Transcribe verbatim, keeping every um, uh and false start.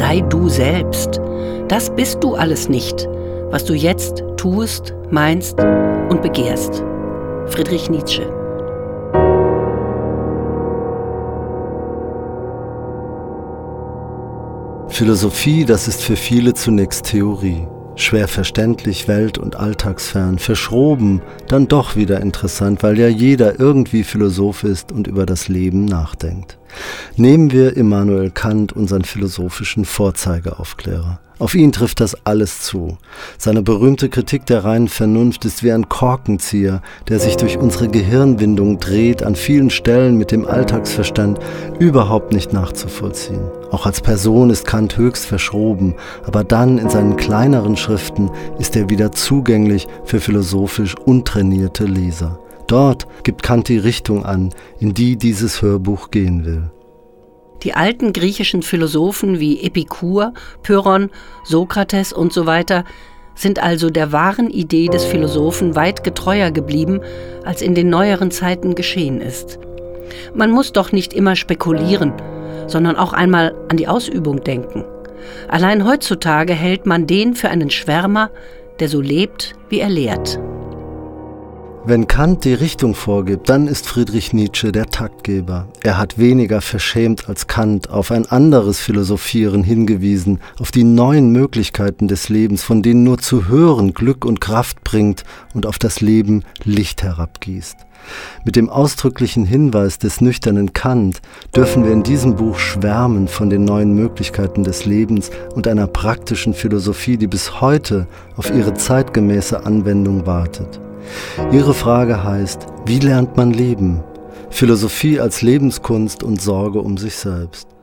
sei du selbst. Das bist du alles nicht, was du jetzt tust, meinst und begehrst. Friedrich Nietzsche. Philosophie, das ist für viele zunächst Theorie. Schwer verständlich, welt- und alltagsfern, verschroben, dann doch wieder interessant, weil ja jeder irgendwie Philosoph ist und über das Leben nachdenkt. Nehmen wir Immanuel Kant, unseren philosophischen Vorzeigeaufklärer. Auf ihn trifft das alles zu. Seine berühmte Kritik der reinen Vernunft ist wie ein Korkenzieher, der sich durch unsere Gehirnwindung dreht, an vielen Stellen mit dem Alltagsverstand überhaupt nicht nachzuvollziehen. Auch als Person ist Kant höchst verschroben, aber dann in seinen kleineren Schriften ist er wieder zugänglich für philosophisch untrainierte Leser. Dort gibt Kant die Richtung an, in die dieses Hörbuch gehen will. Die alten griechischen Philosophen wie Epikur, Pyrrhon, Sokrates und so weiter sind also der wahren Idee des Philosophen weit getreuer geblieben, als in den neueren Zeiten geschehen ist. Man muss doch nicht immer spekulieren, sondern auch einmal an die Ausübung denken. Allein heutzutage hält man den für einen Schwärmer, der so lebt, wie er lehrt. Wenn Kant die Richtung vorgibt, dann ist Friedrich Nietzsche der Taktgeber. Er hat weniger verschämt als Kant auf ein anderes Philosophieren hingewiesen, auf die neuen Möglichkeiten des Lebens, von denen nur zu hören Glück und Kraft bringt und auf das Leben Licht herabgießt. Mit dem ausdrücklichen Hinweis des nüchternen Kant dürfen wir in diesem Buch schwärmen von den neuen Möglichkeiten des Lebens und einer praktischen Philosophie, die bis heute auf ihre zeitgemäße Anwendung wartet. Ihre Frage heißt, wie lernt man leben? Philosophie als Lebenskunst und Sorge um sich selbst.